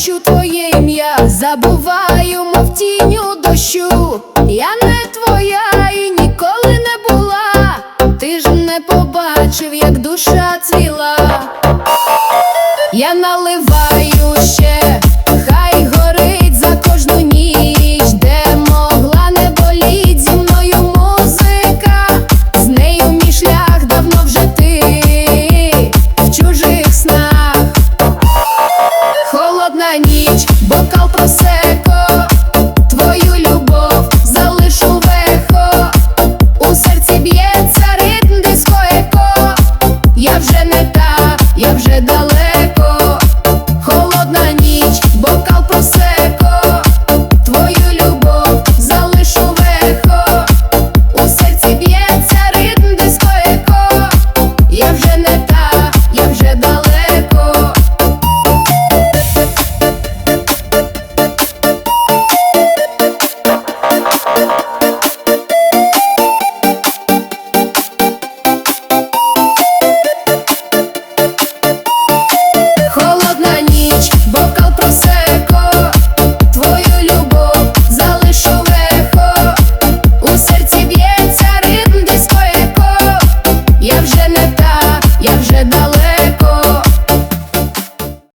кращу твоє ім'я, забуваю, мов тінь у дощу. Я не твоя і ніколи не була, ти ж не побачив, як душа цвіла. Я наливаю ще, хай горить за кожну ніч, де могла не боліть зі мною музика. З нею мій шлях давно вже ти в чужих снах. Холодна ніч, бокал просеко, твою любов залишу в ехо. У серці б'ється ритм дискотеко. Я вже не та, я вже дала.